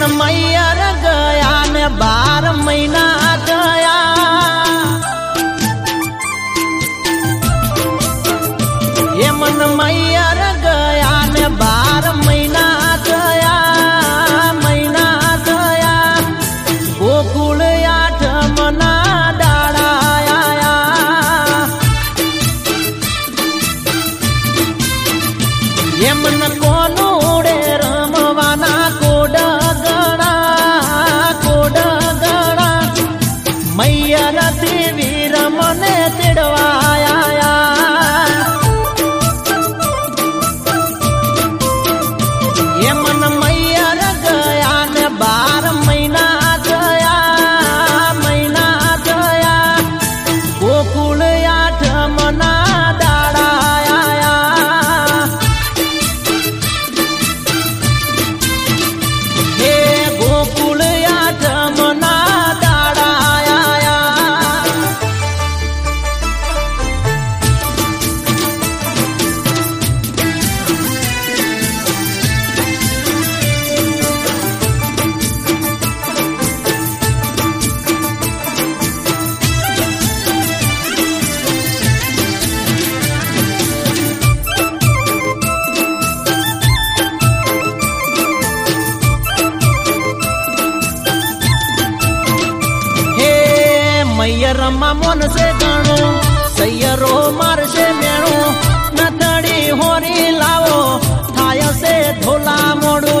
मन मैयर गया ने 12 महीना गया। ये मन मैयर गया ने 12 महीना गया, महीना गया। गोकुल 8 मना डाड़ा आया। ये मन कोनो रे रमवाना कोडगणा, कोडगणा। मैयर देवी रमने तिड़वाया। ये मन मैयर गया ने 12 महीना गया, महीना गया। गोकुल 8 मना डाड़ा आया। हे गोकुल 8 मना डाड़ा आया। मैयर मन से गणो सैयरो मार से मेणो। नतड़ी होरी लावो थाय से धोला मोड़ू।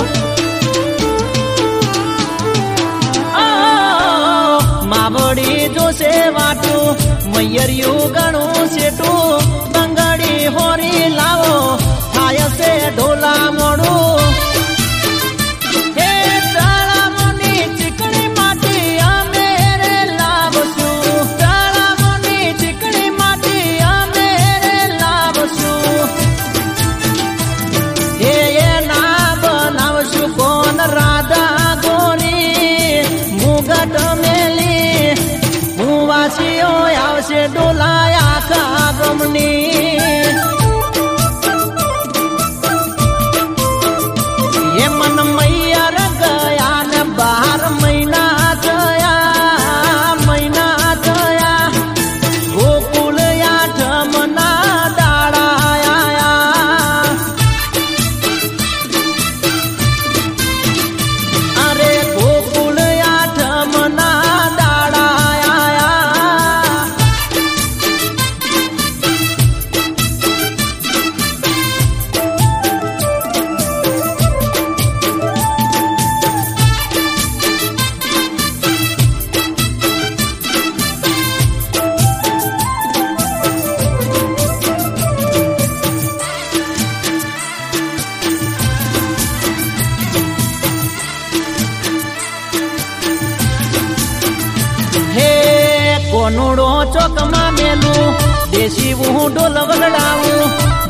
मावड़ी जो से वाटू मैयर यू गणो सेटू। बंगड़ी होरी लावो थाय से ढोला मोड़ू। आवशे डोलाया का गमनी। ये मन मैयर गया ने 12 महीना गया, महीना गया। गोकुल 8 मना डाड़ा आया। अरे गोकुल 8 मना डाड़ा आया। कोनुड़ो चौक में मेलू देसी वो ढोल वगड़ाऊ।